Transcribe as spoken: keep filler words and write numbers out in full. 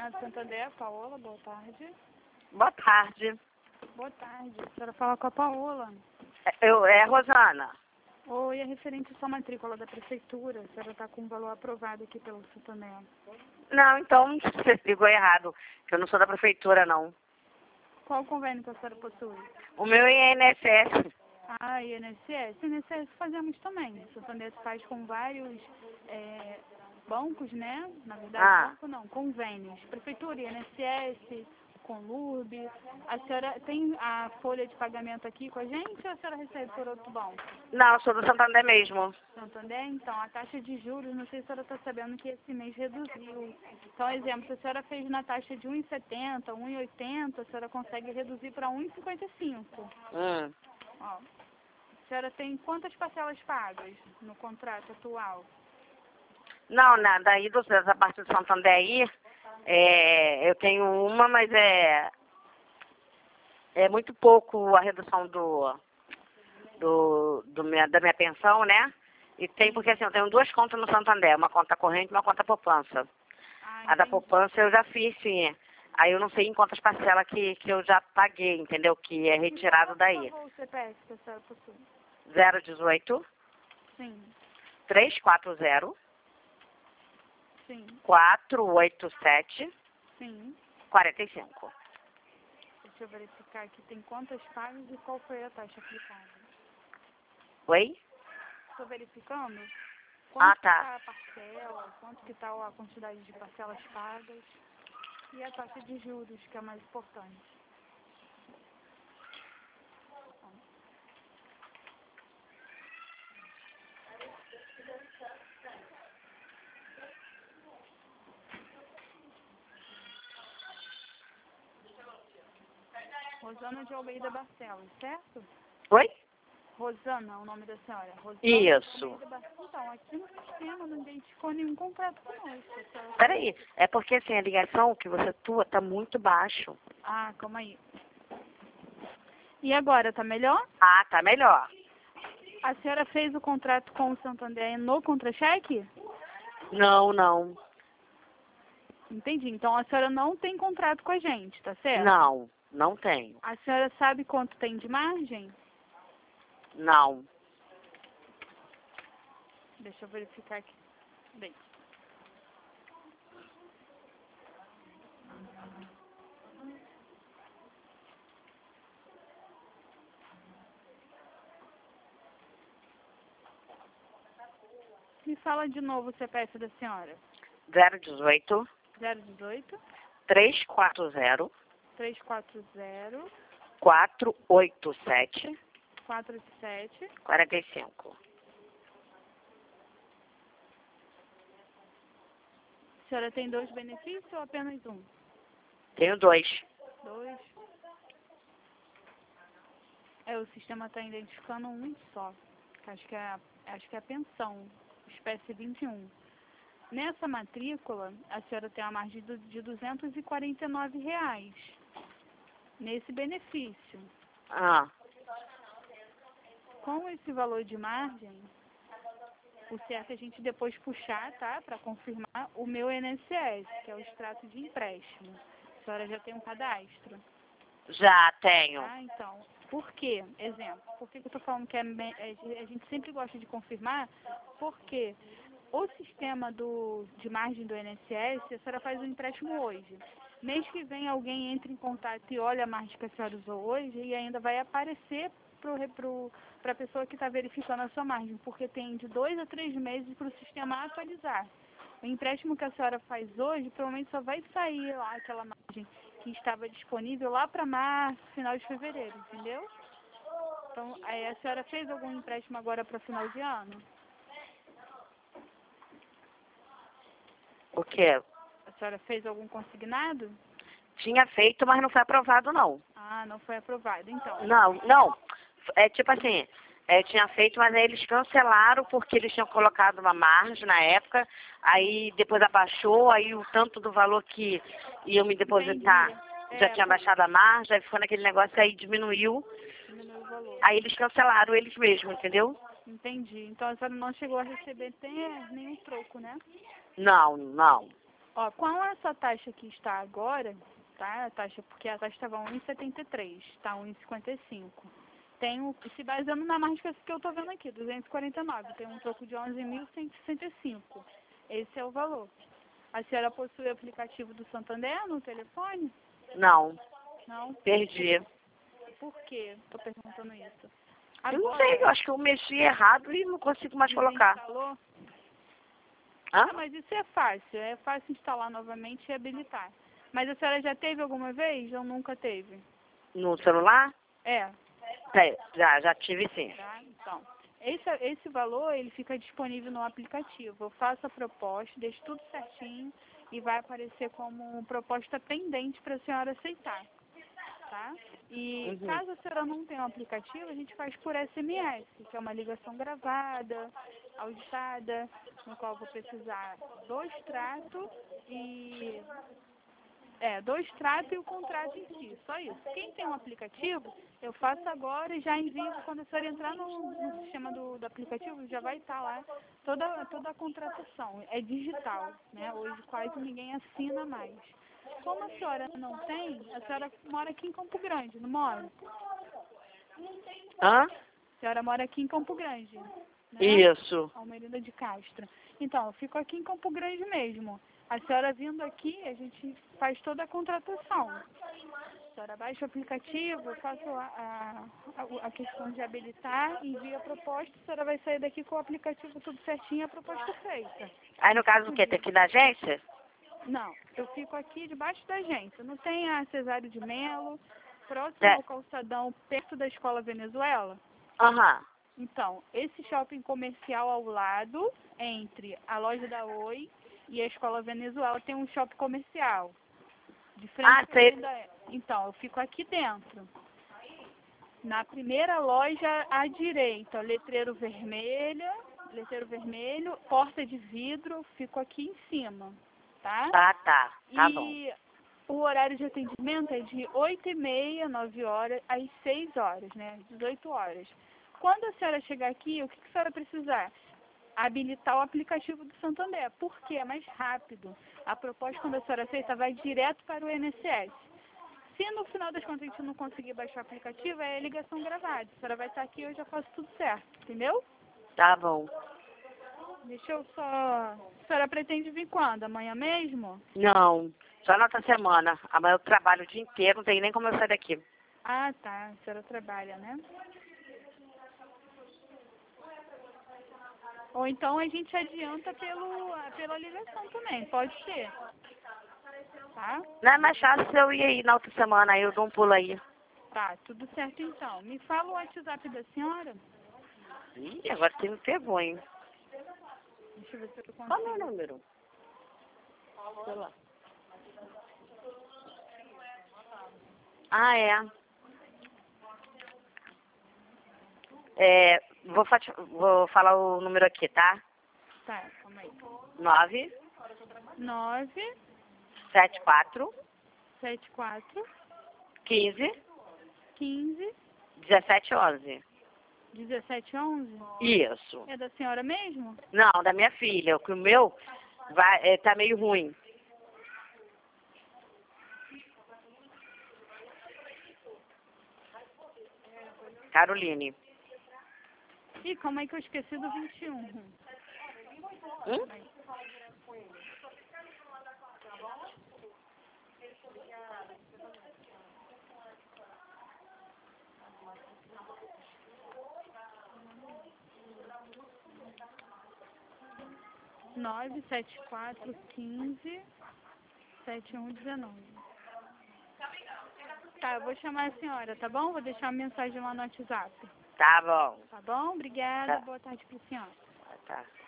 Senado Santander, Paola, boa tarde. Boa tarde. Boa tarde. A senhora fala com a Paola. Eu, é a Rosana. Oi, é referente à sua matrícula da prefeitura. A senhora está com um valor aprovado aqui pelo Santander. Não, então você ligou errado, que eu não sou da prefeitura, não. Qual o convênio que a senhora possui? O meu é I N S S. Ah, I N S S. I N S S fazemos também. O Santander faz com vários é, bancos, né? Na verdade, Ah. banco não, convênios. Prefeitura, I N S S, Conlurb. A senhora tem a folha de pagamento aqui com a gente ou a senhora recebe por outro banco? Não, eu sou do Santander mesmo. Santander, então, a taxa de juros, não sei se a senhora está sabendo que esse mês reduziu. Então, exemplo, se a senhora fez na taxa de um vírgula setenta, um vírgula oitenta, a senhora consegue reduzir para um vírgula cinquenta e cinco. Hum. Ó, a senhora tem quantas parcelas pagas no contrato atual? Não, na, daí do, dessa parte do Santander aí, é, eu tenho uma, mas é, é muito pouco a redução do, do, do minha, da minha pensão, né? E tem, porque assim, eu tenho duas contas no Santander, uma conta corrente e uma conta poupança. Ah, A da entendi. poupança eu já fiz, sim. Aí eu não sei em quantas parcelas que, que eu já paguei, entendeu? Que é retirado daí. Qual o C P F que a senhora possui? zero dezoito, Sim, trezentos e quarenta, sim, quatrocentos e oitenta e sete, sim. quarenta e cinco. Deixa eu verificar aqui, tem quantas pagas e qual foi a taxa aplicada. Oi? Estou verificando quanto Ah, que tá. está a parcela, quanto que está a quantidade de parcelas pagas e a taxa de juros, que é a mais importante. Rosana de Almeida Barcelos, certo? Oi? Rosana, o nome da senhora. Rosana Isso. de Almeida Barcelos. Então, aqui no sistema não identificou nenhum contrato conosco. a senhora- Peraí, é porque assim, a ligação que você tua tá muito baixo. Ah, calma aí. E agora, tá melhor? Ah, tá melhor. A senhora fez o contrato com o Santander no contra-cheque? Não, não. Entendi. Então a senhora não tem contrato com a gente, tá certo? Não, não tenho. A senhora sabe quanto tem de margem? Não. Deixa eu verificar aqui. Bem. Me fala de novo o C P F da senhora. zero dezoito, zero dezoito, trezentos e quarenta, trezentos e quarenta, quatrocentos e oitenta e sete, quatrocentos e sete. quarenta e cinco. A senhora tem dois benefícios ou apenas um? Tenho dois. Dois. É, o sistema está identificando um só. Que acho que é, a- acho que é a pensão, espécie vinte e um. Nessa matrícula, a senhora tem uma margem do- de duzentos e quarenta e nove reais. Nesse benefício. Ah, Com esse valor de margem, o certo é a gente depois puxar, tá? Para confirmar o meu I N S S, que é o extrato de empréstimo. A senhora já tem um cadastro. já tenho. Ah, então. Por quê? Exemplo. Por que que eu estou falando que é, me- é- a gente sempre gosta de confirmar? Porque o sistema do, de margem do I N S S, a senhora faz o empréstimo hoje. Mês que vem alguém entra em contato e olha a margem que a senhora usou hoje e ainda vai aparecer para a pessoa que está verificando a sua margem, porque tem de dois a três meses para o sistema atualizar. O empréstimo que a senhora faz hoje, provavelmente só vai sair lá aquela margem que estava disponível lá para março, final de fevereiro, entendeu? Então, aí a senhora fez algum empréstimo agora para final de ano? O quê? A senhora fez algum consignado? Tinha feito, mas não foi aprovado, não. Ah, não foi aprovado, então. Não, não. É tipo assim, é, tinha feito, mas aí eles cancelaram porque eles tinham colocado uma margem na época, aí depois abaixou, aí o tanto do valor que iam me depositar Entendi. já É, tinha baixado a margem, aí ficou naquele negócio, aí diminuiu, diminuiu o valor. aí eles cancelaram eles mesmos, entendeu? Entendi. Então a senhora não chegou a receber até nenhum troco, né? Não, não. Ó, com essa taxa que está agora, tá? A taxa, porque a taxa estava um e setenta e três, está um e cinquenta e cinco. Tem um, se baseando na margem que eu estou vendo aqui, duzentos e quarenta e nove, tem um troco de onze mil cento e sessenta e cinco. Esse é o valor. A senhora possui o aplicativo do Santander no telefone? Não, Não? perdi. Por quê? Estou perguntando isso. Eu não sei, eu acho que eu mexi errado e não consigo mais colocar. Instalou? Hã? Ah, mas isso é fácil. É fácil instalar novamente e habilitar. Mas a senhora já teve alguma vez ou nunca teve? No celular? É. É, já, já tive sim. Tá? Então, esse, esse valor ele fica disponível no aplicativo. Eu faço a proposta, deixo tudo certinho e vai aparecer como proposta pendente para a senhora aceitar. Tá? E Uhum. caso a senhora não tenha um aplicativo, a gente faz por S M S, que é uma ligação gravada, auditada, no qual eu vou precisar do extrato e é, do extrato e o contrato em si, só isso. Quem tem um aplicativo, eu faço agora e já envio, quando a senhora entrar no, no sistema do, do aplicativo, já vai estar lá toda, toda a contratação. É digital, né? Hoje quase ninguém assina mais. Como a senhora não tem, a senhora mora aqui em Campo Grande, não mora? Hã? A senhora mora aqui em Campo Grande, né? Isso. Almerida de Castro. Então, eu fico aqui em Campo Grande mesmo. A senhora vindo aqui, a gente faz toda a contratação. A senhora baixa o aplicativo, eu faço a, a, a questão de habilitar, envia a proposta, a senhora vai sair daqui com o aplicativo tudo certinho e a proposta feita. Aí no caso o quê? Tem que ir na agência? Não, eu fico aqui debaixo da agência. Não tem a Cesário de Melo, próximo É. ao calçadão, perto da Escola Venezuela? Aham. Então, esse shopping comercial ao lado, entre a loja da Oi e a Escola Venezuela, tem um shopping comercial. De frente Ah, pra sei. ainda- Então, eu fico aqui dentro. Na primeira loja à direita, letreiro vermelho, letreiro vermelho, porta de vidro, fico aqui em cima, tá? Tá, tá. Tá bom. E o horário de atendimento é de oito e meia, nove horas, às seis horas, né? Às dezoito horas. Quando a senhora chegar aqui, o que, que a senhora precisar? Habilitar o aplicativo do Santander. Por quê? É mais rápido. A proposta, quando a senhora aceita, vai direto para o I N S S. Se no final das contas a gente não conseguir baixar o aplicativo, é ligação gravada. A senhora vai estar aqui e eu já faço tudo certo. Entendeu? Tá bom. Deixa eu só... A senhora pretende vir quando? Amanhã mesmo? Não, só na outra semana. Amanhã eu trabalho o dia inteiro, não tem nem como eu sair daqui. Ah, tá. A senhora trabalha, né? Ou então a gente adianta pelo, pela ligação também, pode ser. Tá? Não é mais fácil se eu ir aí na outra semana, aí eu dou um pulo aí. Tá, tudo certo então. Me fala o WhatsApp da senhora. Ih, agora você me pegou, hein? Deixa eu ver se eu Qual é o consigo. meu número? Sei lá. Ah, é. É, vou, fa- vou falar o número aqui, tá? Tá, calma aí. Nove nove sete quatro sete quatro quinze quinze dezessete onze. dezessete onze. Isso. É da senhora mesmo? Não, da minha filha. O meu vai, é, tá meio ruim. Caroline. Ih, calma aí que eu esqueci do vinte e um. Hum? nove sete quatro quinze sete um dezenove. Tá, eu vou chamar a senhora, tá bom? Vou deixar uma mensagem lá no WhatsApp. Tá bom. Tá bom? Obrigada. Tá. Boa tarde pra senhora. Tá.